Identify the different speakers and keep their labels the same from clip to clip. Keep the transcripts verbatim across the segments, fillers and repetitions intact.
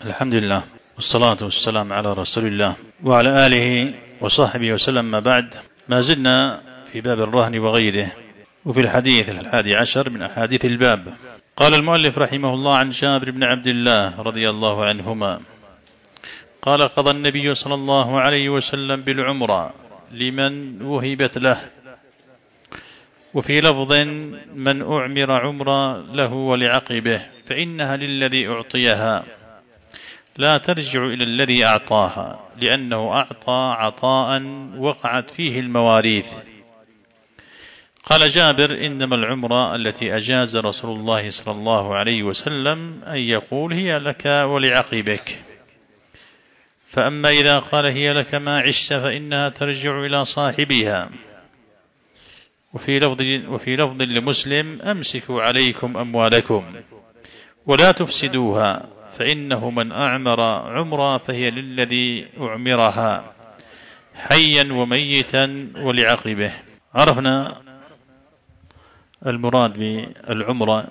Speaker 1: الحمد لله والصلاة والسلام على رسول الله وعلى آله وصحبه وسلم. ما بعد، ما زلنا في باب الرهن وغيره، وفي الحديث الحادي عشر من أحاديث الباب. قال المؤلف رحمه الله عن جابر بن عبد الله رضي الله عنهما قال: قضى النبي صلى الله عليه وسلم بالعمرة لمن وهبت له، وفي لفظ: من أعمر عمرة له ولعقبه فإنها للذي أعطيها لا ترجع إلى الذي أعطاها، لأنه أعطى عطاء وقعت فيه المواريث. قال جابر: إنما العمرة التي أجاز رسول الله صلى الله عليه وسلم أن يقول هي لك ولعقبك، فأما إذا قال هي لك ما عشت فإنها ترجع إلى صاحبها. وفي لفظ, وفي لفظ لمسلم: أمسكوا عليكم أموالكم ولا تفسدوها، فإنه من أعمر عمرا فهي للذي أعمرها حيا وميتا ولعقبه. عرفنا المراد بالعمرة،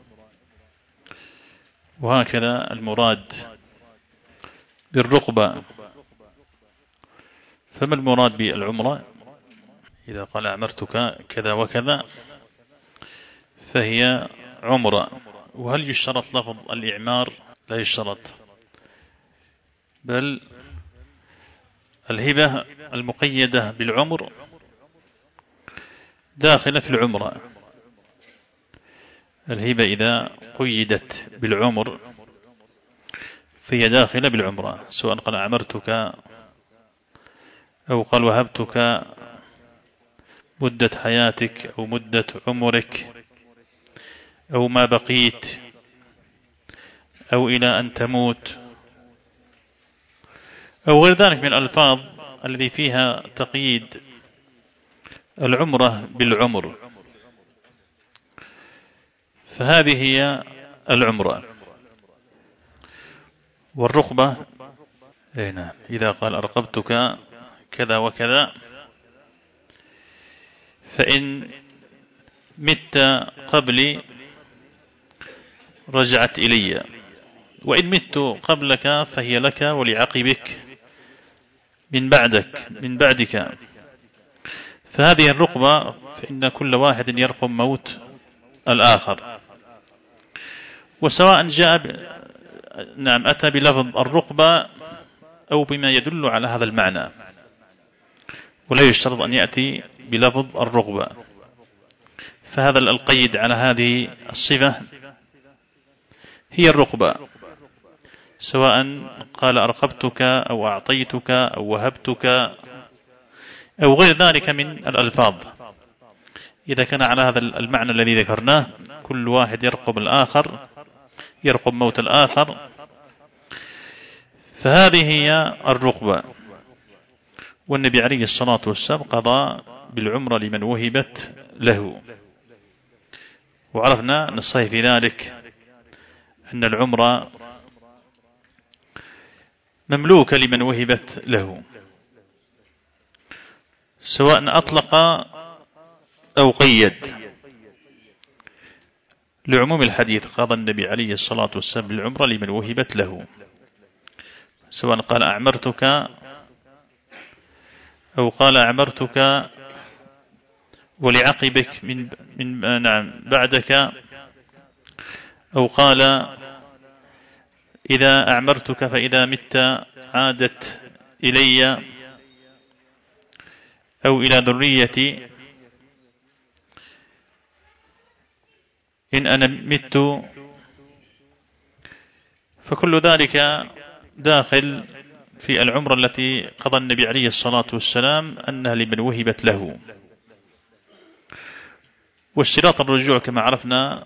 Speaker 1: وهكذا المراد بالرقبة. فما المراد بالعمرة؟ إذا قال أعمرتك كذا وكذا فهي عمرة. وهل يشترط لفظ الإعمار؟ لا يشترط، بل الهبة المقيدة بالعمر داخلة في العمرة. الهبة إذا قيدت بالعمر فهي داخلة بالعمرة، سواء قال أعمرتك أو قال وهبتك مدة حياتك أو مدة عمرك أو ما بقيت أو إلى أن تموت أو غير ذلك من الألفاظ الذي فيها تقييد العمرة بالعمر، فهذه هي العمرة. والرقبة نعم، إذا قال أرقبتك كذا وكذا فإن مت قبلي رجعت إلي، وإن مت قبلك فهي لك ولعقبك من بعدك من بعدك. فهذه الرقبة فإن كل واحد يرقب موت الآخر، وسواء جاء ب... نعم أتى بلفظ الرقبة أو بما يدل على هذا المعنى، ولا يشترط أن يأتي بلفظ الرقبة. فهذا القيد على هذه الصفة هي الرقبة، سواء قال أرقبتك أو أعطيتك أو وهبتك أو غير ذلك من الألفاظ. إذا كان على هذا المعنى الذي ذكرناه، كل واحد يرقب الآخر، يرقب موت الآخر، فهذه هي الرقبة. والنبي عليه الصلاة والسلام قضى بالعمرة لمن وهبت له. وعرفنا نصيه في ذلك أن العمرة مملوكة لمن وهبت له، سواء أطلق أو قيد، لعموم الحديث قضى النبي عليه الصلاة والسلام بالعمرة لمن وهبت له، سواء قال أعمرتك أو قال أعمرتك ولعقبك من, من نعم بعدك، أو قال إذا أعمرتك فإذا مت عادت إلي أو إلى ذريتي إن أنا مت، فكل ذلك داخل في العمرة التي قضى النبي عليه الصلاة والسلام أنها لمن وهبت له. والشراط الرجوع كما عرفنا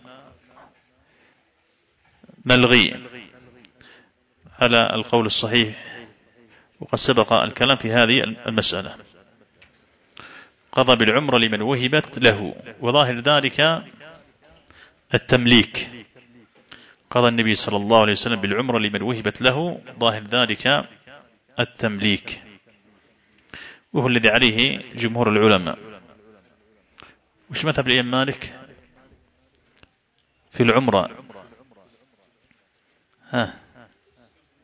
Speaker 1: ملغي على القول الصحيح، وقد سبق الكلام في هذه المسألة. قضى بالعمرة لمن وهبت له، وظاهر ذلك التمليك. قضى النبي صلى الله عليه وسلم بالعمرة لمن وهبت له، ظاهر ذلك التمليك، وهو الذي عليه جمهور العلماء. وش مذهب الإمام مالك في العمرة؟ ها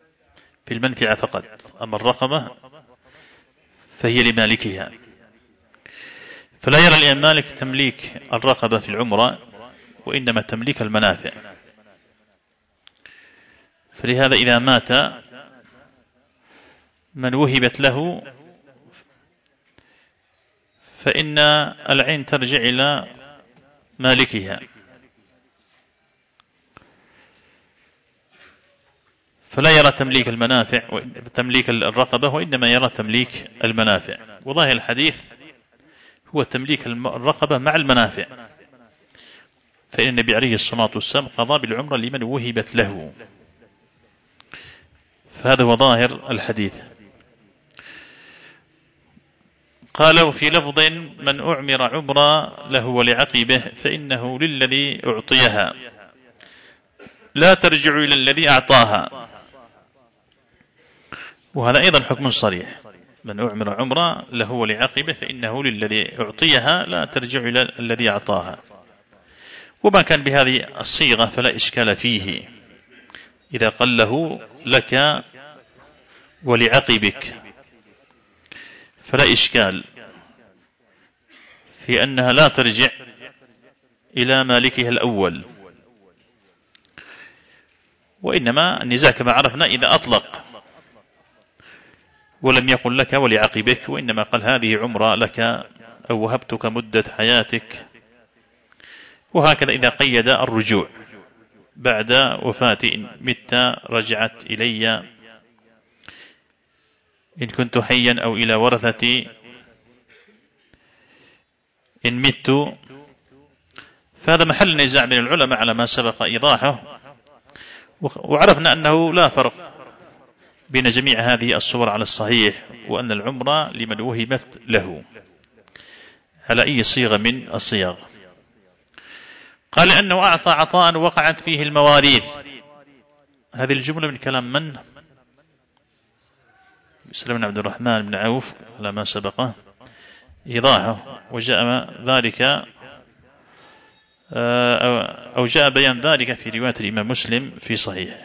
Speaker 1: في المنفعة فقط، أما الرقبة فهي لمالكها. فلا يرى الإمام مالك تمليك الرقبة في العمرة، وإنما تمليك المنافع. فلهذا إذا مات من وهبت له فإن العين ترجع إلى مالكها، فلا يرى تمليك المنافع تمليك الرقبة، وإنما يرى تمليك المنافع. وظاهر الحديث هو تمليك الرقبة مع المنافع، فإن النبي عليه الصلاة والسلام قضى بالعمرة لمن وهبت له، فهذا هو ظاهر الحديث. قالوا في لفظ: من أعمر عمرة له ولعقبه فإنه للذي أعطيها لا ترجع إلى الذي أعطاها. وهذا أيضا حكم صريح: من أعمر عمرة له ولعقبه فإنه للذي أعطيها لا ترجع إلى الذي أعطاها. وما كان بهذه الصيغة فلا إشكال فيه، إذا قال له لك ولعقبك فلا إشكال في أنها لا ترجع إلى مالكها الأول. وإنما النزاع كما عرفنا إذا أطلق ولم يقل لك ولعقبك، وإنما قال هذه عمرة لك أو وهبتك مدة حياتك. وهكذا إذا قيد الرجوع بعد وفاتي: إن مت رجعت إلي إن كنت حيا، أو إلى ورثتي إن مت. فهذا محل نزاع بين العلماء على ما سبق إيضاحه. وعرفنا أنه لا فرق بين جميع هذه الصور على الصحيح، وأن العمرة لمن وهبت له على أي صيغة من الصيغ. قال لأنه أعطى عطاء وقعت فيه المواريث. هذه الجملة من كلام من؟ سلم بن عبد الرحمن بن عوف على ما سبقه إيضاحه. وجاء ذلك أو جاء بيان ذلك في رواية الإمام مسلم في صحيحه.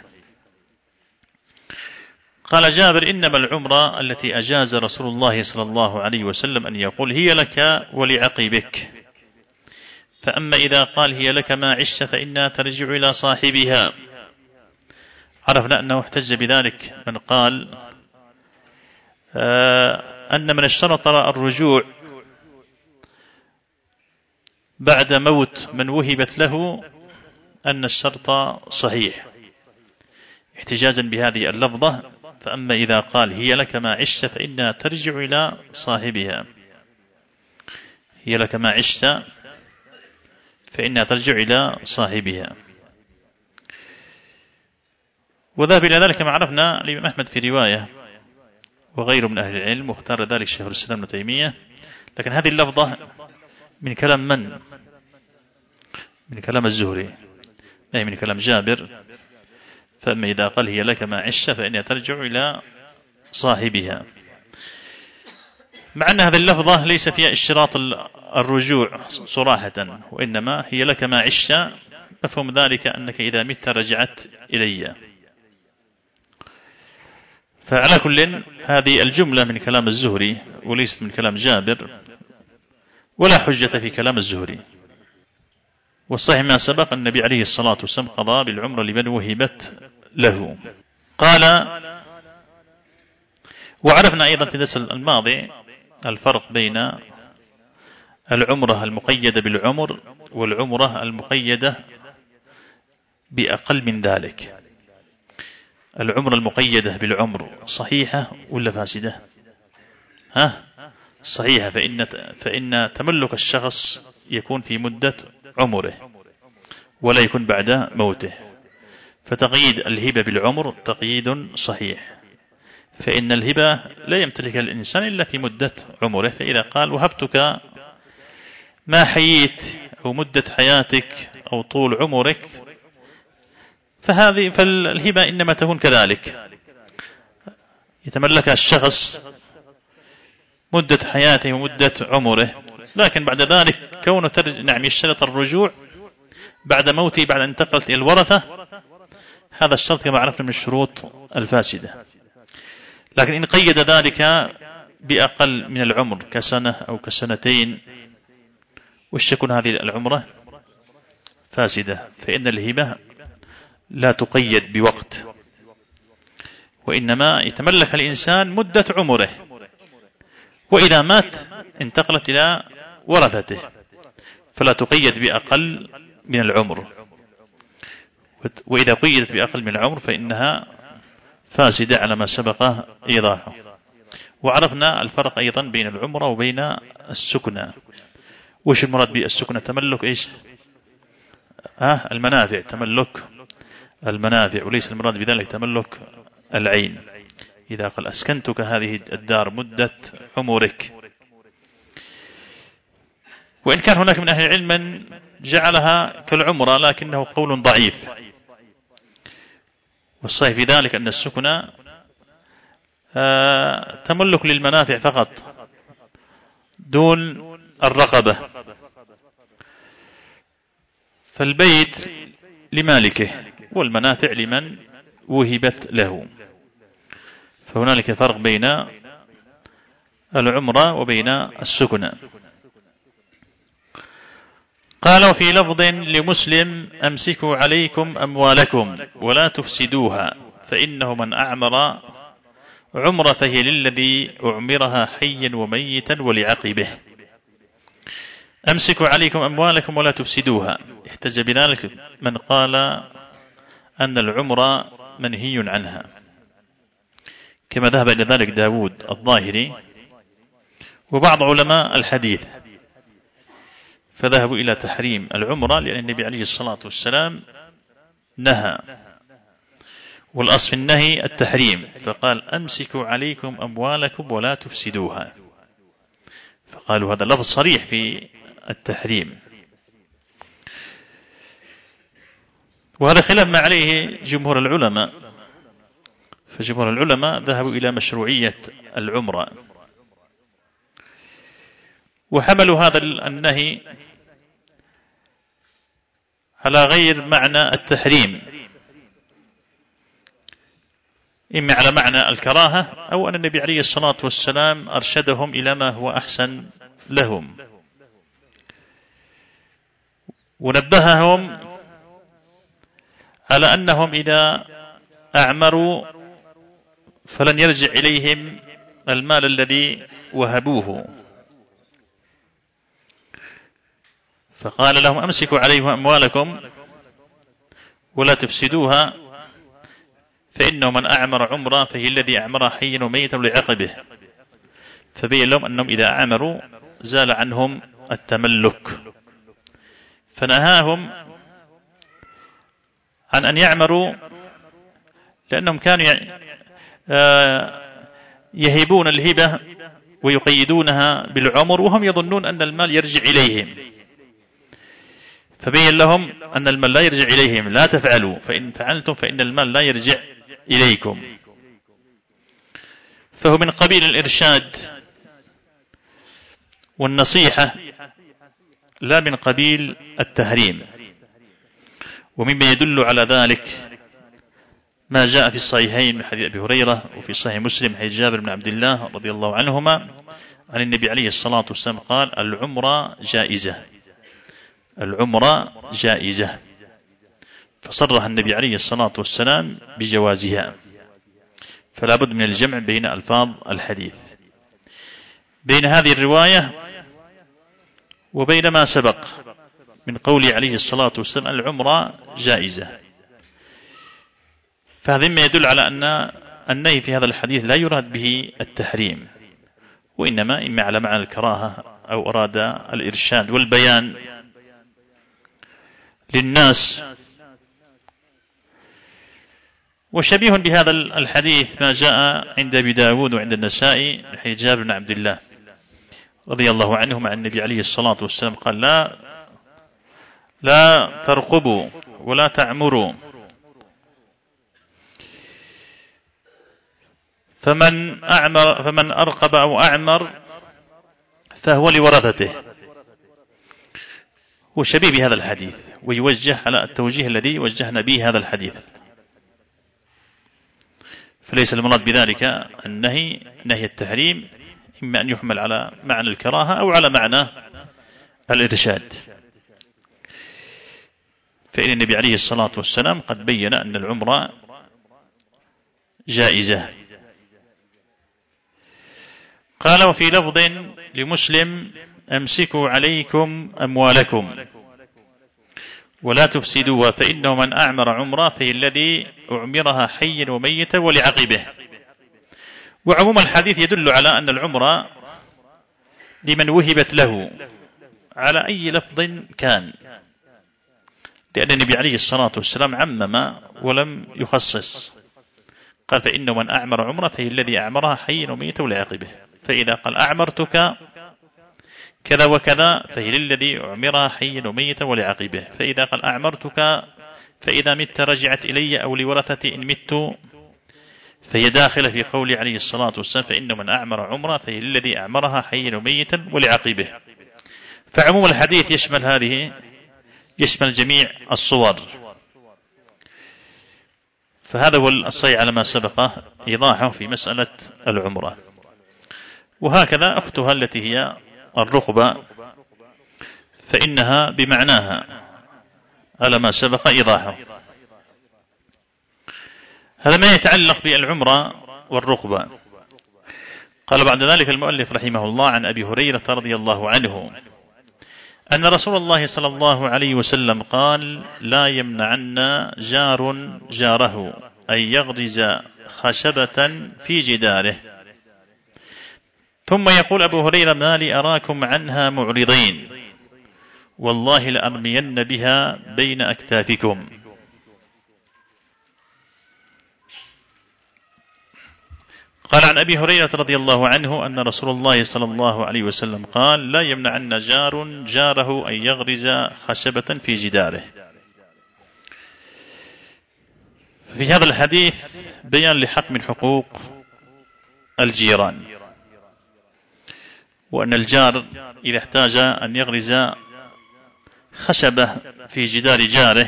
Speaker 1: قال جابر: إنما العمرة التي أجاز رسول الله صلى الله عليه وسلم أن يقول هي لك ولعقبك، فأما إذا قال هي لك ما عشت فإنها ترجع إلى صاحبها. عرفنا أنه احتج بذلك من قال أن من اشترط الرجوع بعد موت من وهبت له أن الشرط صحيح، احتجاجا بهذه اللفظة: فأما إذا قال هي لك ما عشت فإنها ترجع إلى صاحبها. هي لك ما عشت فإنها ترجع إلى صاحبها. وذهب إلى ذلك ما عرفنا الإمام أحمد في رواية وغيره من أهل العلم، واختار ذلك شيخ الإسلام ابن تيمية. لكن هذه اللفظة من كلام من؟ من كلام الزهري، أي من كلام جابر: فأما إذا قال هي لك ما عشت فإنها ترجع إلى صاحبها. مع أن هذه اللفظة ليس فيها اشتراط الرجوع صراحة، وإنما هي لك ما عشت مفهوم ذلك أنك إذا مت رجعت إلي. فعلى كل هذه الجملة من كلام الزهري وليست من كلام جابر، ولا حجة في كلام الزهري. والصحيح ما سبق النبي عليه الصلاة والسلام قضى بالعمرة لمن وهبت له. قال: وعرفنا أيضا في الدرس الماضي الفرق بين العمرة المقيدة بالعمر والعمرة المقيدة بأقل من ذلك. العمرة المقيدة بالعمر صحيحة ولا فاسدة؟ ها؟ صحيحة، فإن فإن تملك الشخص يكون في مدة عمره ولا يكون بعد موته. فتقييد الهبة بالعمر تقييد صحيح، فإن الهبة لا يمتلكها الإنسان إلا في مدة عمره. فإذا قال وهبتك ما حييت أو مدة حياتك أو طول عمرك، فهذه فالهبة إنما تكون كذلك، يتملكها الشخص مدة حياته ومدة عمره، لكن بعد ذلك كونه ترج... نعم يشترط الرجوع بعد موته بعد أن انتقلت إلى الورثة، هذا الشرط كما عرفنا من الشروط الفاسدة. لكن إن قيد ذلك بأقل من العمر كسنة أو كسنتين، وش تكون هذه العمرة؟ فاسدة، فإن الهبة لا تقيد بوقت، وإنما يتملك الإنسان مدة عمره، وإذا مات انتقلت إلى ورثته، فلا تقيد بأقل من العمر، وإذا قيدت بأقل من العمر فإنها فاسدة على ما سبق إيضاحه. وعرفنا الفرق أيضا بين العمرة وبين السكنة. وش المراد بالسكنة؟ تملك إيش؟ آه المنافع، تملك المنافع، وليس المراد بذلك تملك العين. إذا قال أسكنتك هذه الدار مدة عمرك. وإن كان هناك من أهل العلم من جعلها كالعمرة، لكنه قول ضعيف، والصحيح في ذلك أن السكنة آه تملك للمنافع فقط دون الرقبة، فالبيت لمالكه والمنافع لمن وهبت له. فهنالك فرق بين العمرة وبين السكنة. قال وفي لفظ لمسلم أمسكوا عليكم أموالكم ولا تفسدوها فإنه من أعمر عمرة فهي للذي أعمرها حيا وميتا ولعقبه. أمسكوا عليكم أموالكم ولا تفسدوها، احتج بذلك من قال أن العمرة منهي عنها، كما ذهب إلى ذلك داود الظاهري وبعض علماء الحديث، فذهبوا إلى تحريم العمرة لأن النبي عليه الصلاة والسلام نهى، والأصل في النهي التحريم، فقال أمسكوا عليكم أموالكم ولا تفسدوها، فقالوا هذا لفظ صريح في التحريم. وهذا خلاف ما عليه جمهور العلماء، فجمهور العلماء ذهبوا إلى مشروعية العمرة، وحملوا هذا النهي على غير معنى التحريم، إما على معنى الكراهة أو أن النبي عليه الصلاة والسلام أرشدهم إلى ما هو أحسن لهم، ونبههم على أنهم إذا أعمروا فلن يرجع إليهم المال الذي وهبوه، فقال لهم أمسكوا عليهم أموالكم ولا تفسدوها فإنه من أعمر عمره فهي الذي أعمر حيا وميتا لعقبه، فبين لهم أنهم إذا أعمروا زال عنهم التملك، فنهاهم عن أن يعمروا لأنهم كانوا يهبون الهبة ويقيدونها بالعمر وهم يظنون أن المال يرجع إليهم، فبين لهم أن المال لا يرجع إليهم، لا تفعلوا، فإن فعلتم فإن المال لا يرجع إليكم. فهو من قبيل الإرشاد والنصيحة لا من قبيل التحريم. ومما يدل على ذلك ما جاء في الصحيحين من حديث أبي هريرة وفي صحيح مسلم حديث جابر بن عبد الله رضي الله عنهما عن النبي عليه الصلاة والسلام قال العمرة جائزة، العمرة جائزة، فصرح النبي عليه الصلاة والسلام بجوازها، فلا بد من الجمع بين ألفاظ الحديث، بين هذه الرواية وبين ما سبق من قوله عليه الصلاة والسلام العمرة جائزة. فهذا مما يدل على أن النهي في هذا الحديث لا يراد به التحريم، وإنما إما على معنى الكراهة أو أراد الإرشاد والبيان للناس. وشبيه بهذا الحديث ما جاء عند أبي داود وعند النسائي من حديث جابر بن عبد الله رضي الله عنه عن النبي عليه الصلاة والسلام قال لا لا ترقبوا ولا تعمروا، فمن أعمر فمن أرقب أو أعمر فهو لورثته. وشبيه بهذا الحديث ويوجه على التوجيه الذي وجهنا به هذا الحديث، فليس المراد بذلك النهي نهي التحريم، إما أن يحمل على معنى الكراهة أو على معنى الإرشاد. فإن النبي عليه الصلاة والسلام قد بين أن العمرة جائزة. قال: وفي لفظ لمسلم: أمسكوا عليكم أموالكم ولا تفسدوها، فإنه من أعمر عمره فهي الذي أعمرها حيا وميتا ولعقبه. وعموم الحديث يدل على أن العمرة لمن وهبت له على أي لفظ كان، لأن النبي عليه الصلاة والسلام عمم ولم يخصص، قال: فإنه من أعمر عمره فهي الذي أعمرها حيا وميتا ولعقبه. فإذا قال: أعمرتك كذا وكذا فهي للذي أعمرها حيا وميتا ولعقبه. فإذا قال: أعمرتك فإذا مت رجعت إلي أو لورثتي إن مت، فهي داخلة في قول عليه الصلاة والسلام: فإنه من أعمر عمره فهي الذي أعمرها حيا وميتا ولعقبه. فعموم الحديث يشمل هذه يشمل جميع الصور. فهذا هو الصحيح على ما سبق إيضاحه في مسألة العمرة. وهكذا أختها التي هي الرقبة، فإنها بمعناها على ما سبق إيضاحه. هذا ما يتعلق بالعمرة والرقبة. قال بعد ذلك المؤلف رحمه الله: عن أبي هريرة رضي الله عنه أن رسول الله صلى الله عليه وسلم قال: لا يمنعن جار جاره أن يغرز خشبة في جداره. ثم يقول أبو هريرة: ما لي أراكم عنها معرضين، والله لأرمين بها بين أكتافكم. قال عن أبي هريرة رضي الله عنه أن رسول الله صلى الله عليه وسلم قال: لا يمنعن جار جاره أن يغرز خشبة في جداره. في هذا الحديث بيان لحق من حقوق الجيران، وأن الجار إذا احتاج أن يغرز خشبة في جدار جاره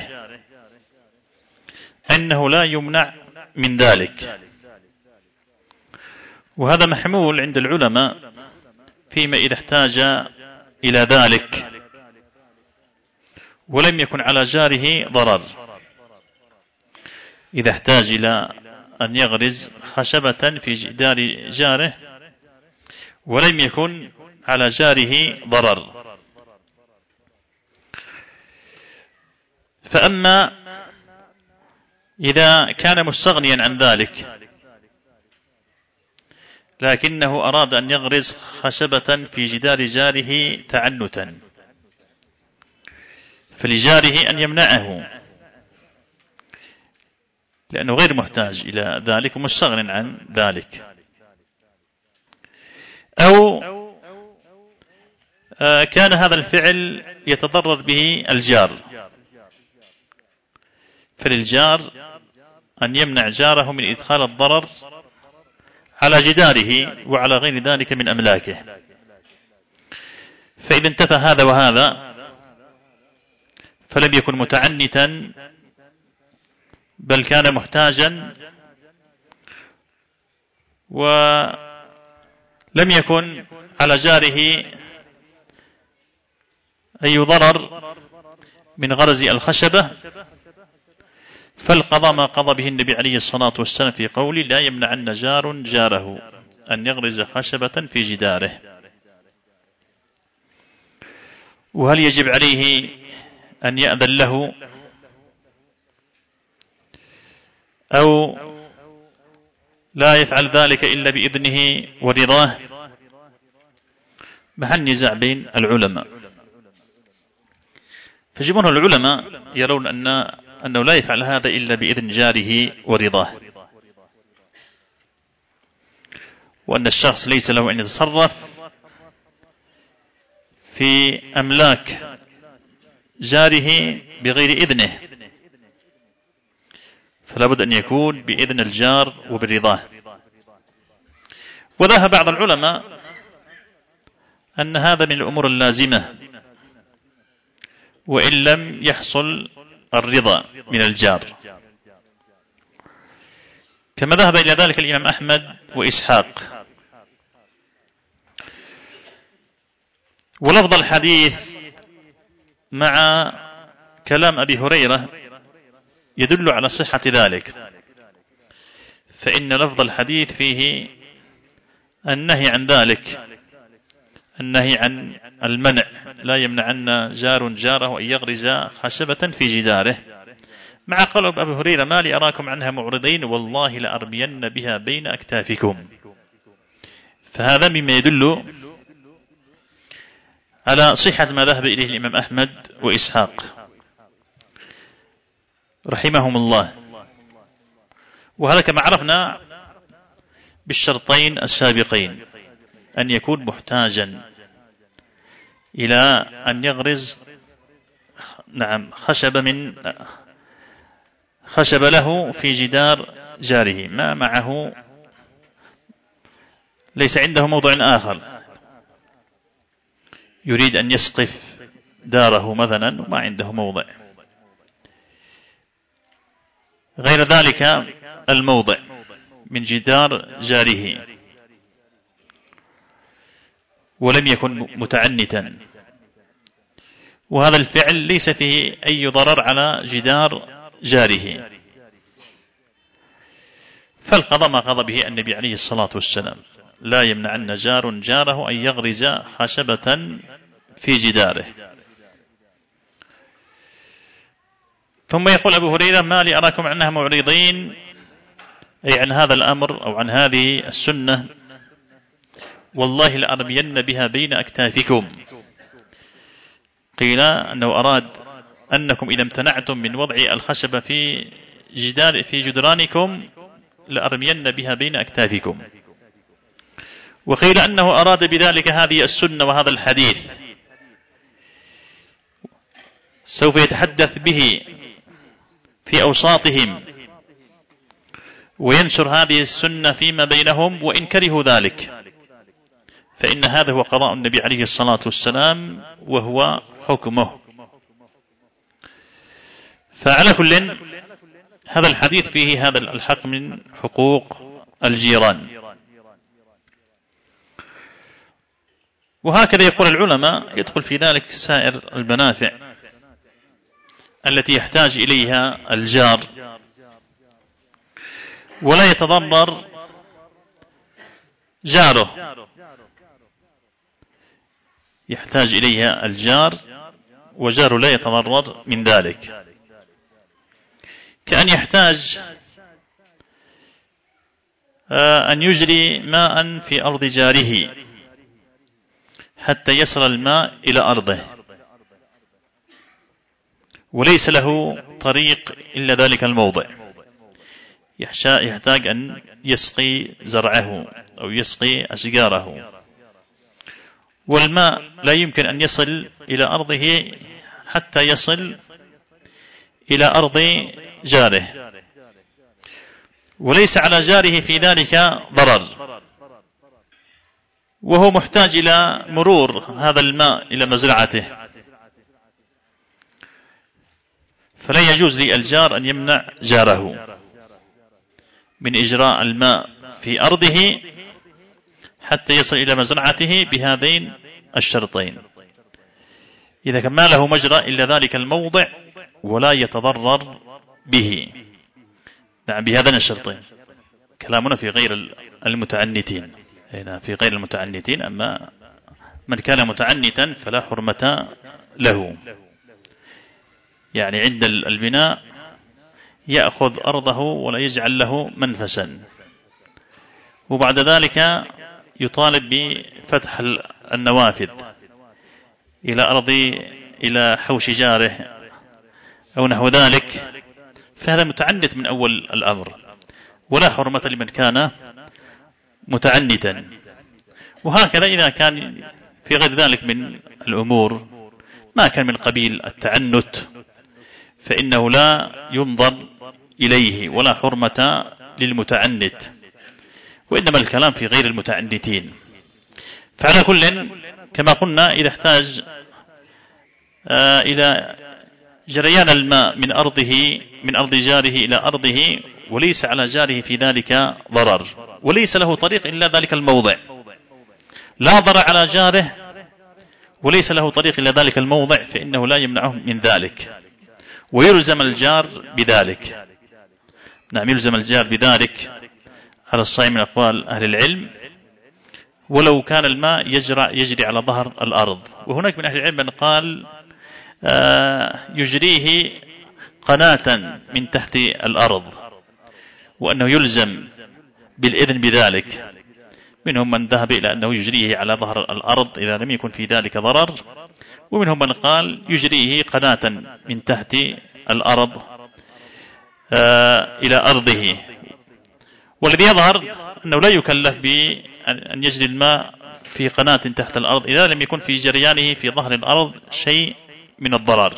Speaker 1: أنه لا يمنع من ذلك. وهذا محمول عند العلماء فيما إذا احتاج إلى ذلك ولم يكن على جاره ضرر. إذا احتاج إلى أن يغرز خشبة في جدار جاره ولم يكن على جاره ضرر. فأما إذا كان مستغنيا عن ذلك لكنه أراد أن يغرز خشبة في جدار جاره تعنتا، فلجاره أن يمنعه لأنه غير محتاج إلى ذلك ومستغن عن ذلك. أو كان هذا الفعل يتضرر به الجار، فللجار أن يمنع جاره من إدخال الضرر على جداره وعلى غير ذلك من أملاكه. فإذا انتفى هذا وهذا فلم يكن متعنتا بل كان محتاجا، ولم يكن على جاره أي ضرر من غرز الخشبة، فالقضاء ما قضى به النبي عليه الصلاة والسلام في قوله: لا يمنعن جار جاره أن يغرز خشبة في جداره. وهل يجب عليه أن يأذن له أو لا يفعل ذلك إلا بإذنه ورضاه؟ محل نزاع بين العلماء. فجمهور العلماء يرون أن أنه لا يفعل هذا إلا بإذن جاره ورضاه، وأن الشخص ليس له أن يتصرف في أملاك جاره بغير إذنه، فلا بد أن يكون بإذن الجار وبرضاه. وذهب بعض العلماء أن هذا من الأمور اللازمة وإن لم يحصل الرضا من الجار. كما ذهب إلى ذلك الإمام أحمد وإسحاق. ولفظ الحديث مع كلام أبي هريرة يدل على صحة ذلك، فإن لفظ الحديث فيه النهي عن ذلك، النهي عن المنع، لا يمنعن جار جاره أن يغرز خشبة في جداره، مع قول أبي هريرة ما لي أراكم عنها معرضين والله لأرمين بها بين أكتافكم. فهذا مما يدل على صحة ما ذهب إليه الإمام أحمد وإسحاق رحمهم الله. وهذا كما عرفنا بالشرطين السابقين، أن يكون محتاجا إلى أن يغرز نعم خشب من خشب له في جدار جاره، ما معه ليس عنده موضع آخر، يريد أن يسقف داره مثلا وما عنده موضع غير ذلك الموضع من جدار جاره، ولم يكن متعنتا، وهذا الفعل ليس فيه أي ضرر على جدار جاره، فالقضاء ما قضى به النبي عليه الصلاة والسلام، لا يمنعن جار جاره أن يغرز خشبة في جداره. ثم يقول أبو هريرة ما لي أراكم عنها معرضين، أي عن هذا الأمر أو عن هذه السنة، والله لأرمين بها بين أكتافكم. قيل أنه أراد أنكم إذا امتنعتم من وضع الخشبة في جدار في جدرانكم لأرمين بها بين أكتافكم. وقيل أنه أراد بذلك هذه السنة وهذا الحديث سوف يتحدث به في أوساطهم وينشر هذه السنة فيما بينهم، وإن كرهوا ذلك فإن هذا هو قضاء النبي عليه الصلاة والسلام وهو حكمه. فعلى كل هذا الحديث فيه هذا الحق من حقوق الجيران. وهكذا يقول العلماء يدخل في ذلك سائر المنافع التي يحتاج إليها الجار ولا يتضرر جاره، يحتاج إليها الجار وجاره لا يتضرر من ذلك، كأن يحتاج أن يجري ماء في أرض جاره حتى يصل الماء إلى أرضه وليس له طريق إلا ذلك الموضع، يحتاج أن يسقي زرعه أو يسقي أشجاره، والماء لا يمكن أن يصل إلى أرضه حتى يصل إلى أرض جاره، وليس على جاره في ذلك ضرر، وهو محتاج إلى مرور هذا الماء إلى مزرعته، فلا يجوز للجار أن يمنع جاره من إجراء الماء في أرضه حتى يصل إلى مزرعته بهذين الشرطين، إذا كان ما له مجرى إلا ذلك الموضع ولا يتضرر به. نعم بهذين الشرطين. كلامنا في غير المتعنتين، هنا في غير المتعنتين، أما من كان متعنتا فلا حرمة له، يعني عند البناء يأخذ أرضه ولا يجعل له منفسا، وبعد ذلك يطالب بفتح النوافذ إلى أرض إلى حوش جاره أو نحو ذلك، فهذا متعنت من أول الأمر ولا حرمة لمن كان متعنتا. وهكذا إذا كان في غير ذلك من الأمور ما كان من قبيل التعنت فإنه لا ينظر إليه ولا حرمة للمتعنت، وإنما الكلام في غير المتعنتين. فعلى كل كما قلنا إذا احتاج آه إلى جريان الماء من أرضه من أرض جاره إلى أرضه وليس على جاره في ذلك ضرر، وليس له طريق إلا ذلك الموضع، لا ضرر على جاره وليس له طريق إلا ذلك الموضع، فإنه لا يمنعه من ذلك، ويلزم الجار بذلك. نعم، يلزم الجار بذلك على الصحيح من أقوال أهل العلم، ولو كان الماء يجري, يجري على ظهر الأرض. وهناك من أهل العلم من قال آه يجريه قناة من تحت الأرض، وأنه يلزم بالإذن بذلك. منهم من ذهب إلى أنه يجريه على ظهر الأرض إذا لم يكن في ذلك ضرر، ومنهم من قال يجريه قناة من تحت الأرض آه إلى أرضه. والذي يظهر أنه لا يكلف بأن يجري الماء في قناة تحت الأرض إذا لم يكن في جريانه في ظهر الأرض شيء من الضرر.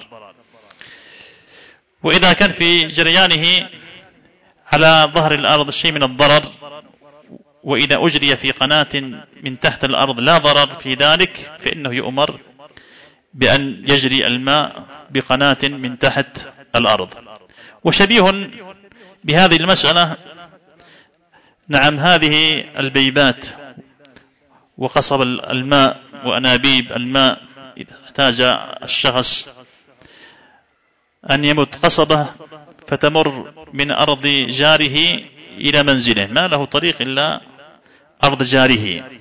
Speaker 1: وإذا كان في جريانه على ظهر الأرض شيء من الضرر، وإذا أجري في قناة من تحت الأرض لا ضرر في ذلك، فإنه يؤمر بأن يجري الماء بقناة من تحت الأرض. وشبيه بهذه المسألة نعم هذه البيبات وقصب الماء وأنابيب الماء، إذا احتاج الشخص أن يمت قصبه فتمر من أرض جاره إلى منزله، ما له طريق إلا أرض جاره،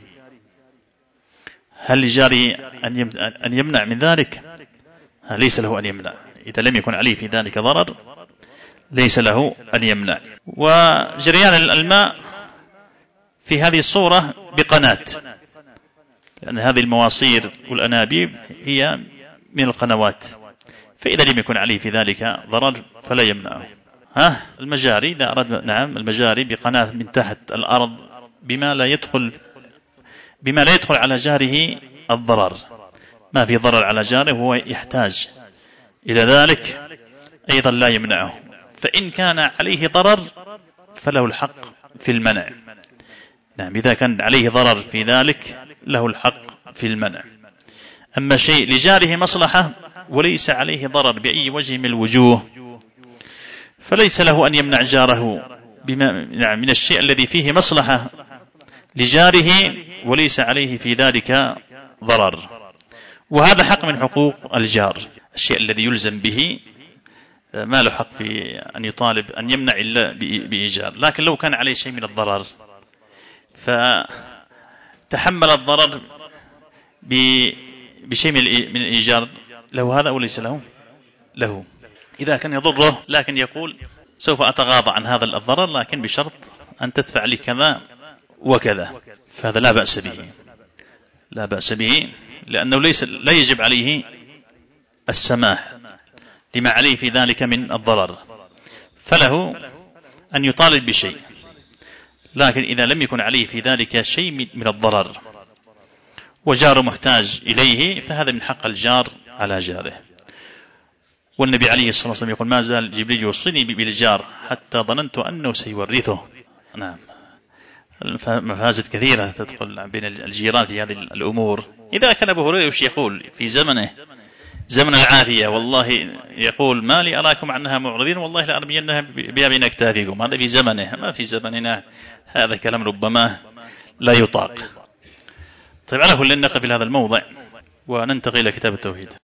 Speaker 1: هل لجاره أن يمنع من ذلك؟ ليس له أن يمنع، إذا لم يكن عليه في ذلك ضرر ليس له أن يمنع. وجريان الماء في هذه الصورة بقناة، لأن هذه المواصير والأنابيب هي من القنوات، فإذا لم يكن عليه في ذلك ضرر فلا يمنعه. ها المجاري إذا أردنا نعم المجاري بقناة من تحت الأرض بما لا يدخل بما لا يدخل على جاره الضرر، ما في ضرر على جاره وهو يحتاج إلى ذلك أيضا لا يمنعه. فإن كان عليه ضرر فله الحق في المنع. نعم، إذا كان عليه ضرر في ذلك له الحق في المنع. أما شيء لجاره مصلحة وليس عليه ضرر بأي وجه من الوجوه فليس له أن يمنع جاره بما نعم من الشيء الذي فيه مصلحة لجاره وليس عليه في ذلك ضرر، وهذا حق من حقوق الجار. الشيء الذي يلزم به ما له حق في أن يطالب أن يمنع إلا بإيجار، لكن لو كان عليه شيء من الضرر فتحمل الضرر بشيء من الإيجار، له هذا أو ليس له؟ له. إذا كان يضره لكن يقول سوف أتغاضى عن هذا الضرر لكن بشرط أن تدفع لي كذا وكذا، فهذا لا بأس به، لا بأس به، لأنه ليس لا يجب عليه السماح لما عليه في ذلك من الضرر، فله أن يطالب بشيء، لكن إذا لم يكن عليه في ذلك شيء من الضرر وجار محتاج إليه فهذا من حق الجار على جاره. والنبي عليه الصلاة والسلام يقول ما زال جبريل يوصيني بالجار حتى ظننت أنه سيورثه. نعم، مفاسد كثيرة تدخل بين الجيران في هذه الأمور. إذا كان أبو هريرة وش يقول في زمنه زمن العافية، والله يقول ما لي أراكم عنها معرضين والله لأرمينها بها بين أكتافكم، هذا في زمنه، ما في زمننا هذا كلام ربما لا يطاق. طيب على كل نقف في هذا الموضع وننتقل إلى كتاب التوحيد.